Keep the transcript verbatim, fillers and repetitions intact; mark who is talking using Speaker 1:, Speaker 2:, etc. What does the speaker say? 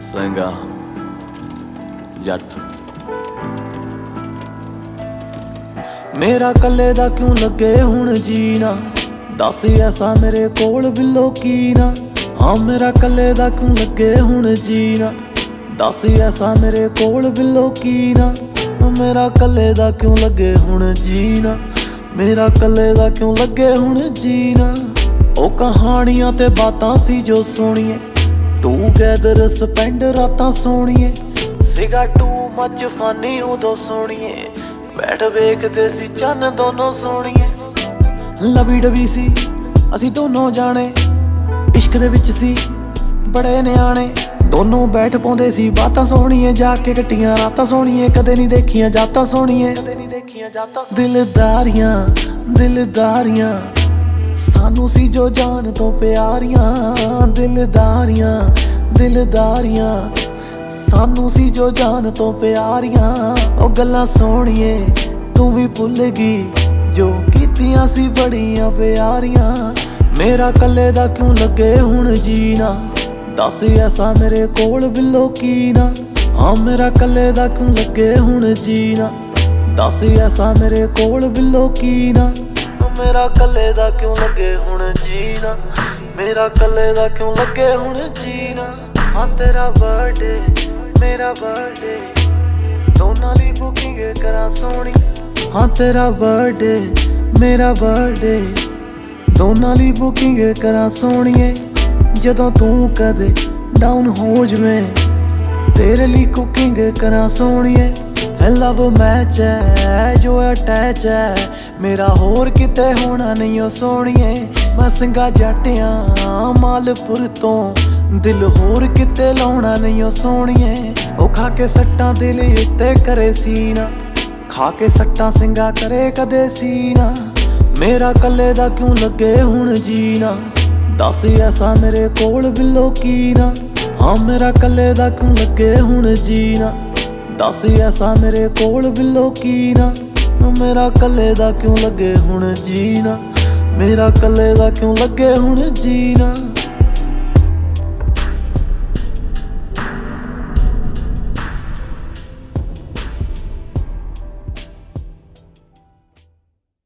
Speaker 1: ਸਿੰਘਾ ਜੱਟ ਮੇਰਾ ਕੱਲੇ ਦਾ ਕਿਉਂ ਲੱਗੇ ਹੁਣ ਜੀਣਾ, ਦੱਸ ਐਸਾ ਮੇਰੇ ਕੋਲ ਬਿੱਲੋ ਕੀ ਨਾ। ਹਾਂ ਮੇਰਾ ਕੱਲੇ ਦਾ ਕਿਉਂ ਲੱਗੇ ਹੁਣ ਜੀਣਾ, ਦੱਸ ਐਸਾ ਮੇਰੇ ਕੋਲ ਬਿੱਲੋ ਕੀ ਨਾ। ਮੇਰਾ ਕੱਲੇ ਦਾ ਕਿਉਂ ਲੱਗੇ ਹੁਣ ਜੀਣਾ, ਮੇਰਾ ਕੱਲੇ ਦਾ ਕਿਉਂ ਲੱਗੇ ਹੁਣ ਜੀਣਾ। ਉਹ ਕਹਾਣੀਆਂ ਤੇ ਬਾਤਾਂ ਸੀ ਜੋ ਸੋਹਣੀਏ, ਟੂਗੈਦਰ ਸਪੈਂਡ ਰਾਤਾਂ ਸੋਹਣੀਏ। ਸੀਗਾ ਟੂ ਮੱਚ ਫਾਨੀ ਉਦੋਂ ਸੋਹਣੀਏ, ਬੈਠ ਵੇਖਦੇ ਸੀ ਚੰਨ ਦੋਨੋਂ ਸੋਹਣੀਏ। ਲਵੀ ਡਵੀ ਸੀ ਅਸੀਂ ਦੋਨੋਂ ਜਾਣੇ, ਇਸ਼ਕ ਦੇ ਵਿੱਚ ਸੀ ਬੜੇ ਨਿਆਣੇ। ਦੋਨੋਂ ਬੈਠ ਪਾਉਂਦੇ ਸੀ ਬਾਤਾਂ ਸੋਹਣੀਏ, ਜਾ ਕੇ ਕੱਟੀਆਂ ਰਾਤਾਂ ਸੋਹਣੀਏ। ਕਦੇ ਨਹੀਂ ਦੇਖੀਆਂ ਜਾਤਾਂ ਸੋਹਣੀਏ, ਕਦੇ ਨਹੀਂ ਦੇਖੀਆਂ ਜਾਤਾਂ। ਦਿਲਦਾਰੀਆਂ ਦਿਲਦਾਰੀਆਂ ਸਾਨੂੰ ਸੀ ਜੋ ਜਾਨ ਤੋਂ ਪਿਆਰੀਆਂ। ਦਿਲਦਾਰੀਆਂ ਦਿਲਦਾਰੀਆਂ ਸਾਨੂੰ ਸੀ ਜੋ ਜਾਨ ਤੋਂ ਪਿਆਰੀਆਂ। ਉਹ ਗੱਲਾਂ ਸੋਹਣੀਏ ਤੂੰ ਵੀ ਭੁੱਲ ਗਈ ਜੋ ਕੀਤੀਆਂ ਸੀ ਬੜੀਆਂ ਪਿਆਰੀਆਂ। ਮੇਰਾ ਕੱਲੇ ਦਾ ਕਿਉਂ ਲੱਗੇ ਹੁਣ ਜੀਣਾ, ਦੱਸ ਐਸਾ ਮੇਰੇ ਕੋਲ ਬਿੱਲੋ ਕੀ ਨਾ। ਹਾਂ ਮੇਰਾ ਕੱਲੇ ਦਾ ਕਿਉਂ ਲੱਗੇ ਹੁਣ ਜੀਣਾ, ਦੱਸ ਐਸਾ ਮੇਰੇ ਕੋਲ ਬਿੱਲੋ ਕੀ ਨਾ। ਮੇਰਾ ਕੱਲੇ ਦਾ ਕਿਉਂ ਲੱਗੇ ਹੁਣ ਜੀਣਾ, ਮੇਰਾ ਕੱਲੇ ਦਾ ਕਿਉਂ ਲੱਗੇ ਹੁਣ ਜੀਣਾ। ਹਾਂ ਤੇਰਾ ਬਰਥਡੇ ਮੇਰਾ ਬਰਥਡੇ ਦੋਨਾਂ ਲਈ ਬੁਕਿੰਗ ਕਰਾਂ ਸੋਹਣੀ। ਹਾਂ ਤੇਰਾ ਬਰਥਡੇ ਮੇਰਾ ਬਰਥਡੇ ਦੋਨਾਂ ਲਈ ਬੁਕਿੰਗ ਕਰਾਂ ਸੋਹਣੀਏ। ਜਦੋਂ ਤੂੰ ਕਦੇ ਡਾਊਨ ਹੋ ਜਵੇਂ ਤੇਰੇ ਲਈ ਕੁਕਿੰਗ ਕਰਾਂ ਸੋਹਣੀਏ। ਲਵ ਮੈਚ ਹੈ ਜੋ ਅਟੈਚ ਹੈ ਮੇਰਾ, ਹੋਰ ਕਿਤੇ ਹੋਣਾ ਨਹੀਂ ਉਹ ਸੋਹਣੀਏ। ਮੈਂ ਸਿੰਘਾ ਜੱਟਿਆਂ ਮਾਲਪੁਰ ਤੋਂ, ਦਿਲ ਹੋਰ ਕਿਤੇ ਲਾਉਣਾ ਨਹੀਂ ਉਹ ਸੋਹਣੀਏ। ਉਹ ਖਾ ਕੇ ਸੱਟਾਂ ਦਿਲ ਉੱਤੇ ਕਰੇ ਸੀ ਨਾ, ਖਾ ਕੇ ਸੱਟਾਂ ਸਿੰਘਾ ਕਰੇ ਕਦੇ ਸੀ ਨਾ। ਮੇਰਾ ਕੱਲੇ ਦਾ ਕਿਉਂ ਲੱਗੇ ਹੁਣ ਜੀਣਾ, ਦੱਸ ਐਸਾ ਮੇਰੇ ਕੋਲ ਬਿੱਲੋ ਕੀ ਨਾ। ਹਾਂ ਮੇਰਾ ਕੱਲੇ ਦਾ ਕਿਉਂ ਲੱਗੇ ਹੁਣ ਜੀਣਾ, ਦੱਸ ਐਸਾ ਮੇਰੇ ਕੋਲ ਬਿੱਲੋ ਕੀ ਨਾ। ਮੇਰਾ ਕੱਲੇ ਦਾ ਕਿਉਂ ਲੱਗੇ ਹੁਣ ਜੀਣਾ, ਮੇਰਾ ਕੱਲੇ ਦਾ ਕਿਉਂ ਲੱਗੇ ਹੁਣ ਜੀਣਾ।